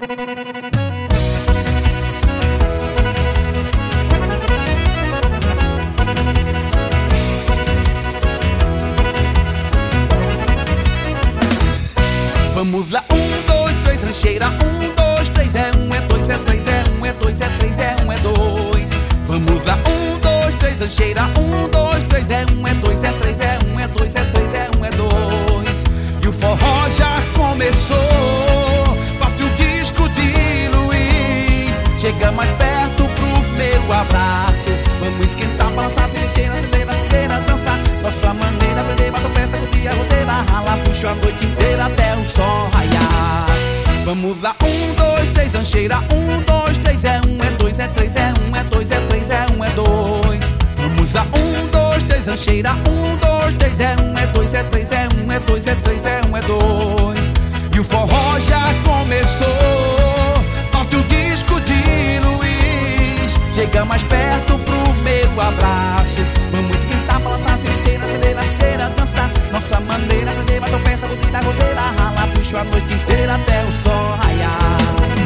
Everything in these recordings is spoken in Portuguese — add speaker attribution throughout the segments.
Speaker 1: Vamos lá, 1, 2, 3, rancheira. 1, 2, 3, é 1, é 2, é 3, é 1, é 2, é 3, é 1, é 2. Vamos lá, 1, 2, 3, rancheira. 1, 2, 3, é 1, é 2, é 3, é 1, é 2, é 3, é 1, é 2. E o forró já começou. Bate o disco de Luiz. Chega mais perto pro meu abraço. Vamos esquentar, balançar, se mexer na cindeira, dançar. Nossa maneira, aprender, bata o pé, sacudir a roteira, rala, puxa a noite inteira até o sol raiar. Vamos lá, 1, 2, 3, rancheira. 1, 2, 3, é 1, é 2, é 3, é 1, é 2, é 3, é 1, é 2. Vamos lá, 1, 2, 3, rancheira. 1, 2, 3, é 1, é 2, é 3, é 1, é 2, é 3, é 1, é 2. E o forró já começou. Toque o disco de Luiz. Chega mais perto pro meu abraço. Vamos esquentar, balançar, se mexer na cindeira, dançar. Nossa maneira, aprender, bata o pé, sacudir da roteira, rala, puxa a noite inteira até o sol raiar.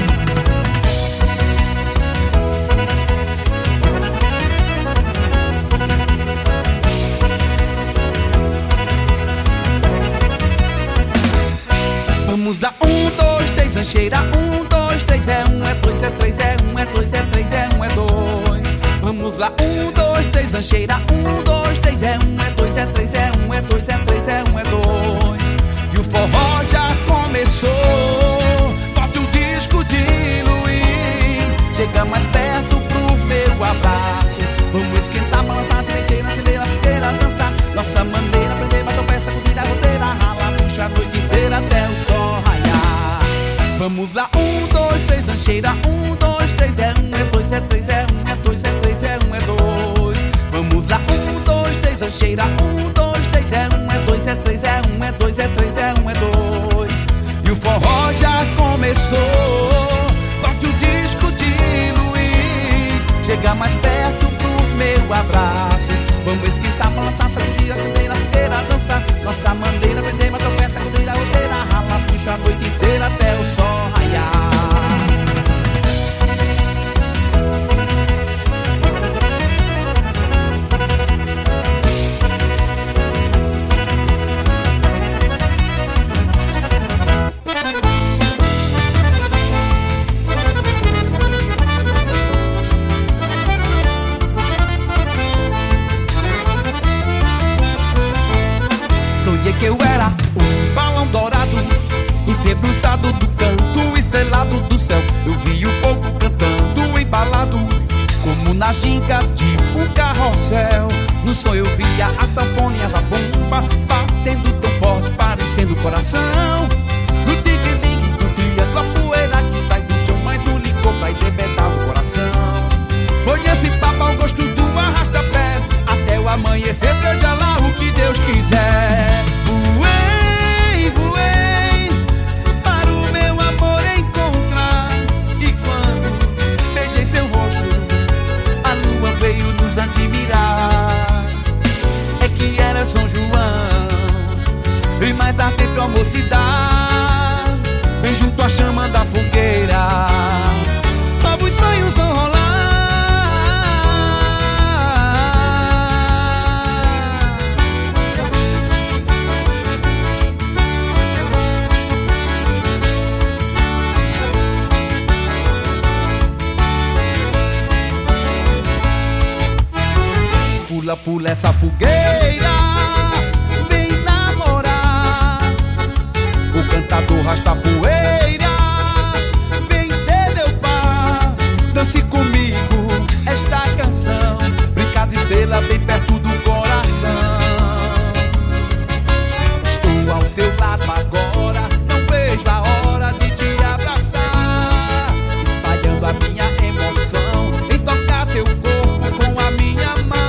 Speaker 1: Vamos lá, 1, 2, 3, rancheira. 1, 2, 3, é 1, é 2, é 3, é 1, é 2, é 3, é 1, é 2. Vamos lá, 1, 2, 3, rancheira. 1, 2, 3, é 1, é 2, é 3, é 1, é 2, é 3, é 1, é 2. E o forró já começou. Bote o disco de Luiz. Chega mais perto pro meu abraço. Vamos esquentar, balançar, se mexer na cindeira, dançar. Nossa maneira, aprender, bata o pé, sacudir a roteira, rala, puxa a noite inteira até o sol raiar. Vamos lá, 1, 2, 3, rancheira. 1, 2, 3, é 1, é 2, é 3, é 1, é 2, é 3, é 1, é 2. Vamos lá, 1, 2, 3, rancheira. 1, 2, 3, é 1, é 2, é 3, é 1, é 2, é 3, é 1, é 2. E o forró já começou. Bote o disco de Luiz. Chega mais perto pro meu abraço. Vamos esquentar, balançar, sacudir a cindeira, dançar. Nossa maneira, aprender, bata o pé, sacudir a roteira, rala, puxa a noite inteira até o sol raiar. Sonhei que eu era um balão dourado e debruçado do canto estrelado do céu. Eu vi o povo cantando embalado, como na ginga de um carrossel. No sonho eu via a sanfona e a zabumba batendo tão forte, parecendo coração. No tigre-ligue do triângulo, a poeira que sai do chão, mas do licor vai debetar o coração. Foi esse papo ao gosto do arrasta-pé, até o amanhecer, veja lá o que Deus quiser. Voei, voei, para o meu amor encontrar. E quando beijei seu rosto, a lua veio nos admirar. É que era São João, e mais tarde dentro a mocidade, bem junto à chama da fogueira, novos sonhos vão rolar. Pula, pula essa fogueira, vem namorar. O cantador rasta poeira, vem ser meu par. Dance comigo esta canção, brincar de estrela bem perto do coração. Estou ao teu lado agora, não vejo a hora de te abraçar, espalhando a minha emoção em tocar teu corpo com a minha mão.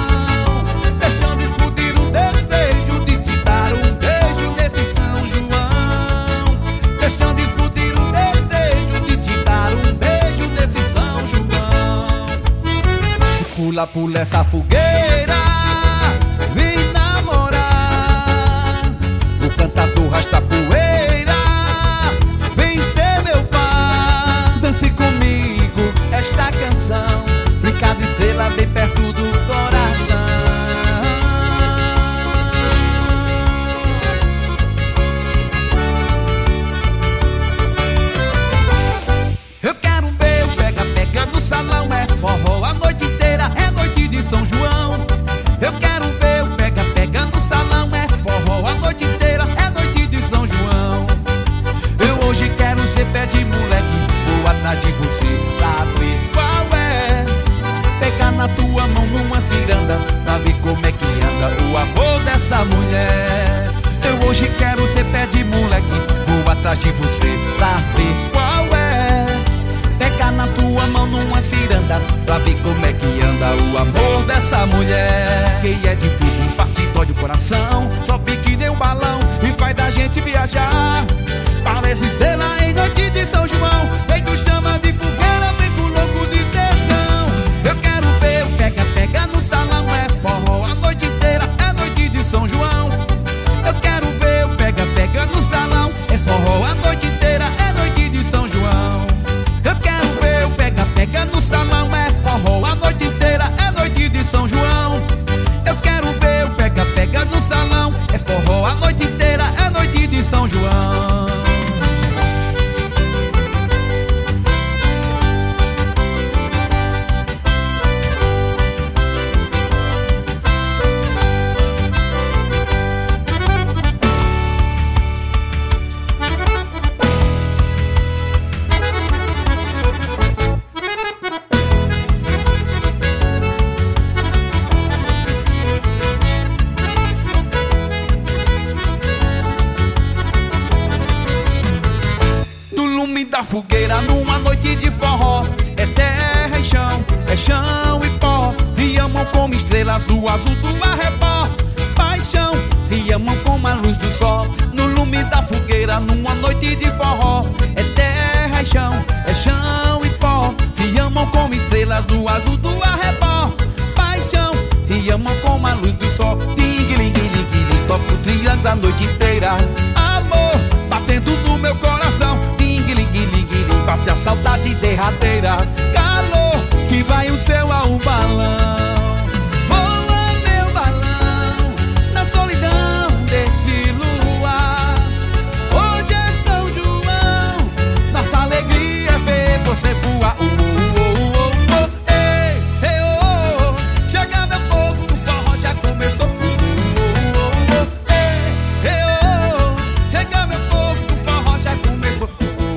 Speaker 1: Pula, pula essa fogueira, vem namorar. O cantador rasta poeira, vem ser meu par. mulher. Eu hoje quero ser pé de moleque, vou atrás de você pra ver qual é. Pegar na tua mão numa ciranda pra ver como é que anda o amor dessa mulher. Quem é de fogo parte dói do coração, sobe que nem um balão e faz da gente viajar. Parece estrela em noite de São João, feito chama de fogueira, fico louco de tesão. Eu quero ver o pega-pega no salão, é forró a noite inteira, é noite de São João. Eu quero ver o pega-pega no salão, é forró a noite inteira, é noite de São João. Eu quero ver o pega-pega no salão, é forró a noite inteira, é noite de São João. Eu quero ver o pega-pega no salão, é forró a noite inteira, é noite de São João. Da fogueira numa noite de forró, é terra e chão, é chão e pó. Viamão como estrelas do azul do arrebó. Paixão, viamão como a luz do sol. No lume da fogueira numa noite de forró, é terra e chão e pó. Viamão como estrelas do azul do arrebó. Paixão, viamão como a luz do sol. Ting-ling-ling-ling-ling, toco o triângulo a noite inteira. Amor, batendo no meu coração. Bate a saudade derradeira, calor que vai o céu a um balão. Voa meu balão na solidão desse luar. Hoje é São João, nossa alegria é ver você voar. Ei, ei, oh, chega meu povo, o forró já começou. Ei, ei, oh, chega meu povo, o forró já começou.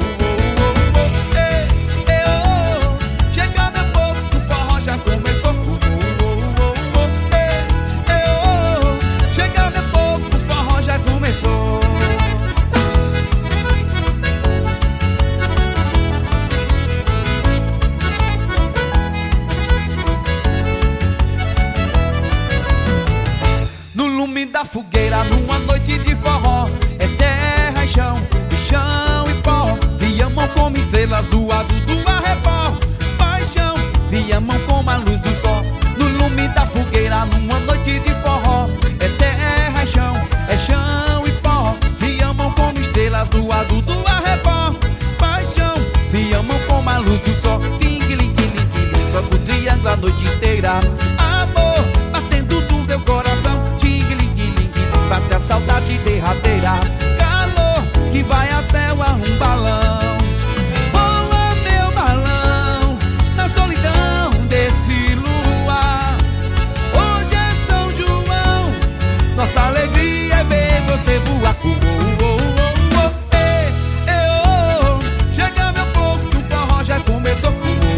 Speaker 1: Da fogueira numa noite de forró, é terra e chão e pó. Viamão como estrelas do azul do arrebó. Paixão, viamão como a luz do sol. No lume da fogueira numa noite de forró, é terra e chão e pó. Viamão como estrelas do azul do arrebó. Paixão, viamão como a luz do sol. Ting-ling-ling-ling, toco o triângulo a noite inteira. Amor, batendo no meu coração. Bate a saudade derradeira, calor que vai até o um balão. Voa meu balão na solidão desse luar. Hoje é São João, nossa alegria é ver você voar. Ei, ei, oh, chega meu povo que o forró já começou.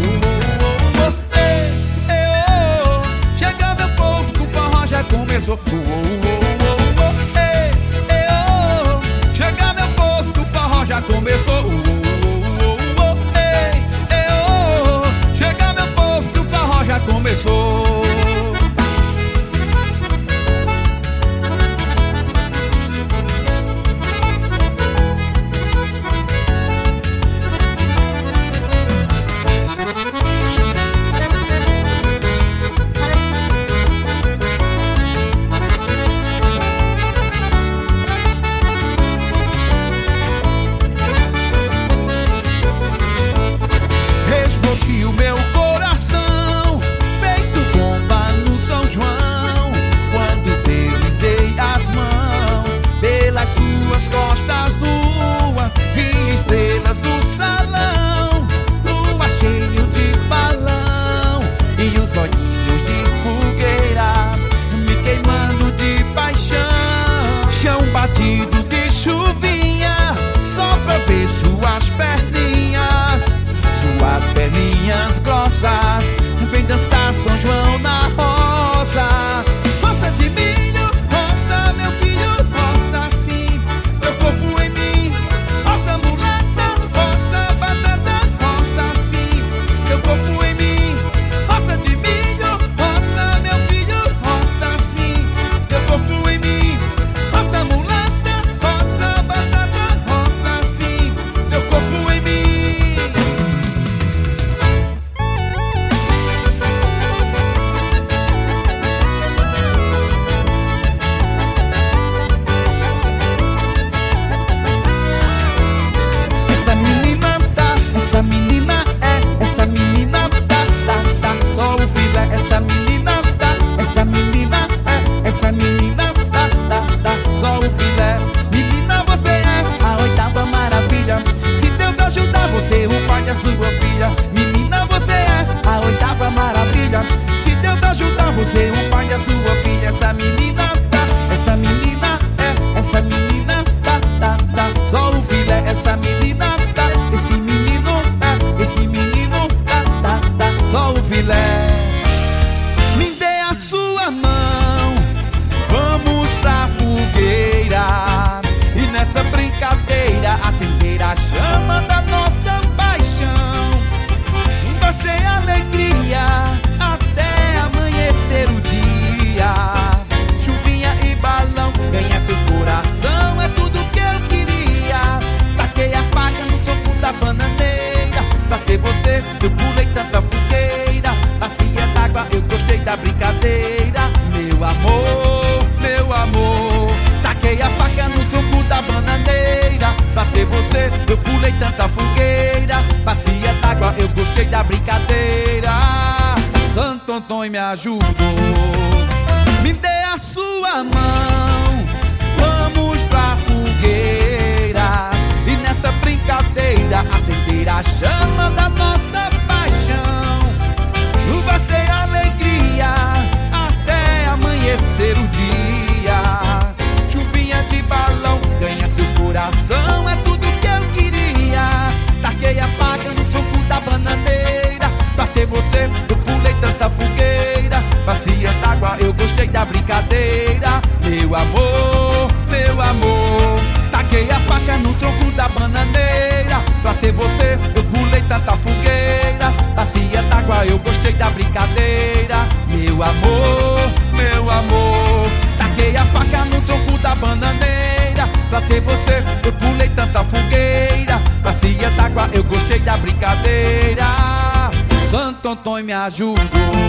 Speaker 1: Ei, ei, oh, chega meu povo que o forró já começou. Já começou, ei, ei, oh, chega meu povo que o forró já começou. eu pulei tanta fogueira. Bacia d'água, eu gostei da brincadeira. Santo Antônio me ajudou. Me dê a sua mão, vamos pra fogueira. E nessa brincadeira acender a chama da nossa paixão. Vai ser alegria até amanhecer o dia. Chuvinha de balão ganha seu coração, é tudo que eu queria. Taquei a faca no tronco da bananeira. Pra ter você eu pulei tanta fogueira. Bacia d'água, eu gostei da brincadeira. Meu amor, meu amor. Taquei a faca no tronco da bananeira. Pra ter você eu pulei tanta fogueira. Bacia d'água, eu gostei da brincadeira. Meu amor, meu amor. Taquei a faca no tronco da bananeira. Pra ter você eu pulei tanta fogueira. Bacia d'água, eu gostei da brincadeira. Santo Antônio me ajudou.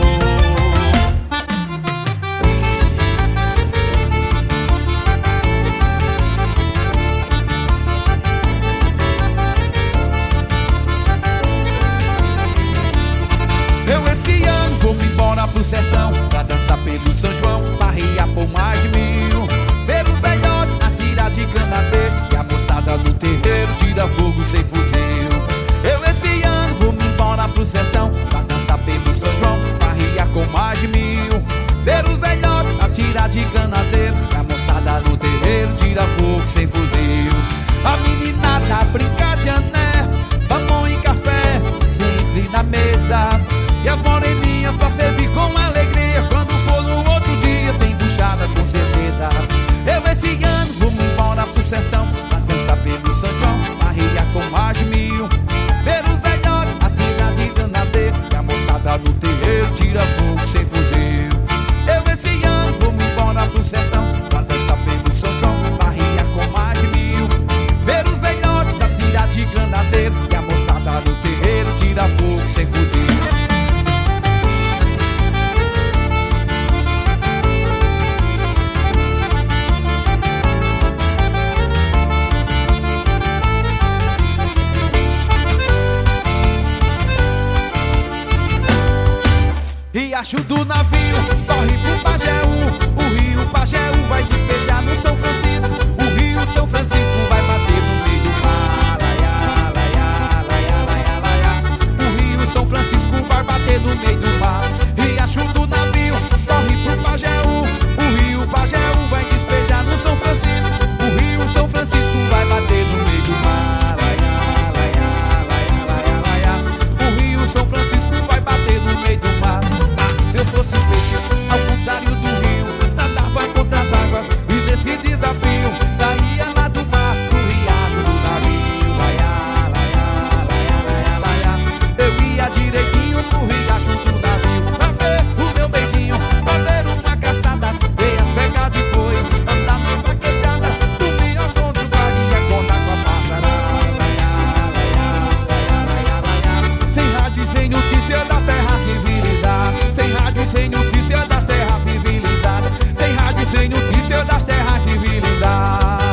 Speaker 1: Eu esse ano vou-me embora pro sertão pra dançar pelo São João, farrear por mais de 1000. Ver o velhote atirar de granadeiro e a moçada no terreiro tira fogo sem fuzil. Eu esse ano vou-me embora pro sertão pra dançar pelo São João, farrear com mais de 1000. Ver o velhote atirar de granadeiro e a moçada no terreiro tira fogo sem fuzil. A meninada brinca de ané, pão e café sempre na mesa. E as moreninhas pra servir com alegria. Quando for no outro dia tem buchada com certeza. Eu esse ano vou me embora pro sertão pra dançar pelo São João, farrear com mais de 1000. Ver os velhotes atirar de granadeiro e a moçada no terreiro tira fogo sem fuzil. Eu esse ano vou me embora pro sertão pra dançar pelo São João, farrear com mais de 1000. Ver os velhotes atirar de granadeiro e a moçada no terreiro tira fogo sem fuzil. Riacho do navio corre pro Pajeú. O rio Pajeú vai despejar no São Francisco. O rio São Francisco vai bater no meio do mar. Laiá, laiá, laiá, laiá, laiá. O rio São Francisco vai bater no meio do mar. Riacho do navio corre pro Pajeú. O rio Pajeú vai despejar no São Francisco. O rio São Francisco vai bater no meio do mar. Laiá, laiá, laiá, laiá, laiá. O rio São Francisco vai bater no meio do mar. Se eu fosse peixe, ao contrário do rio, nadava contra as águas e desse desafio saía lá do mar pro riacho do navio. Laiá, laiá, laiá, laiá, laiá. Eu ia direitinho pro riacho do navio pra ver o meu beijinho, fazer uma caçada, ver as pegas de boi, andar na vaquejada, dormir ao som do baile e acordar com a passarada. Laiá, laiá, laiá, laiá, laiá. Sem rádio e sem notícia da terra civilizada. Sem rádio e sem notícia das terras civilizadas. Tem rádio e sem notícia das terras civilizadas.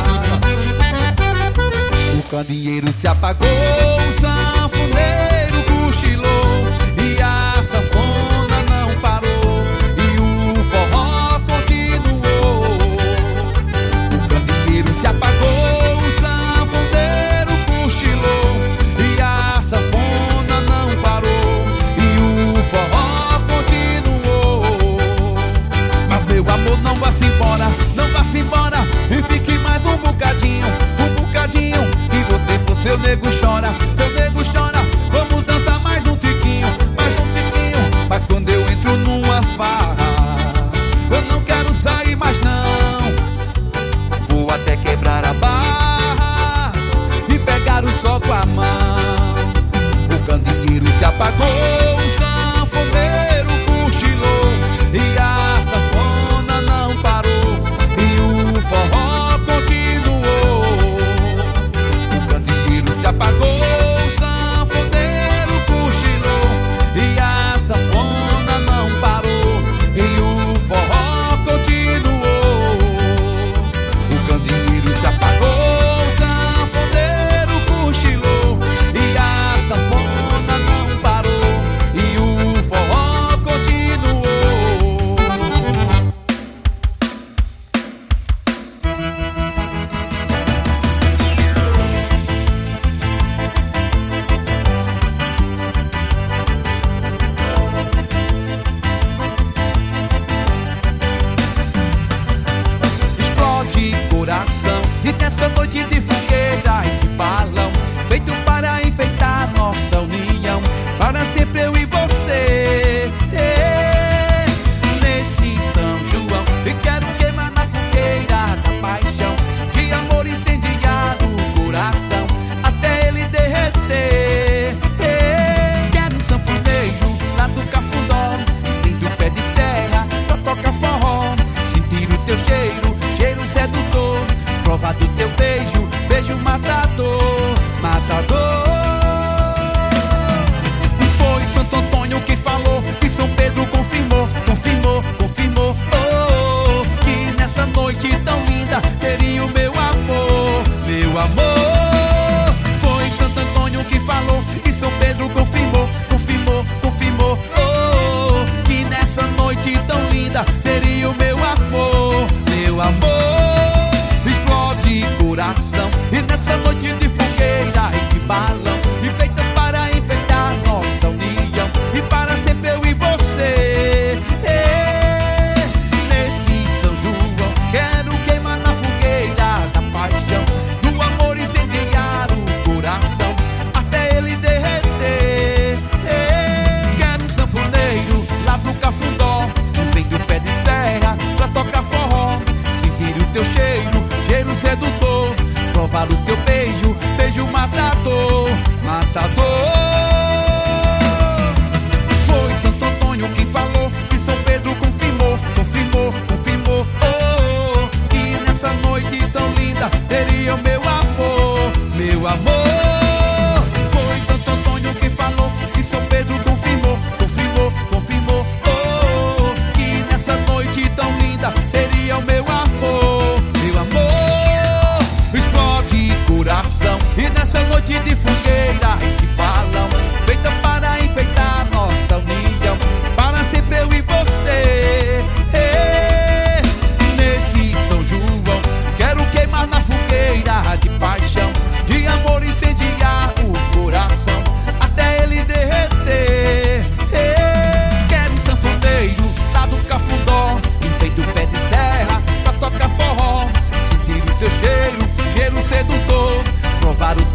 Speaker 1: O candeeiro se apagou, o sanfoneiro cochilou e a sanfona não parou e o forró continuou. O candeeiro se apagou, o sanfoneiro cochilou e a sanfona não parou e o forró continuou. Mas meu amor, não vá-se embora, não vá-se embora e fique mais um bocadinho, que você for seu nego chora, seu nego chora. Vamos dançar mais um tiquinho, mas quando eu entro numa farra eu não quero sair mais não. Vou até quebrar a barra e pegar o sol com a mão. O candeeiro se apagou, o sanfoneiro cochilou e a sanfona não parou e o forró continuou. O candeeiro se apagou,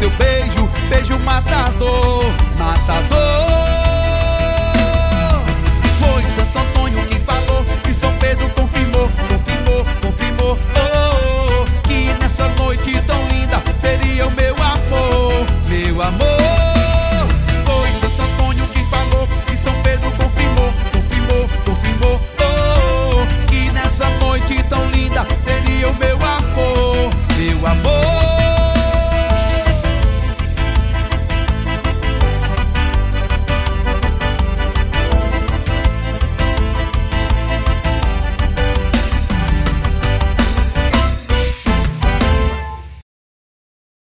Speaker 1: seu beijo, beijo matador, matador. Foi Santo Antônio quem falou e São Pedro confirmou, confirmou, confirmou, oh, oh, oh, que nessa noite tão linda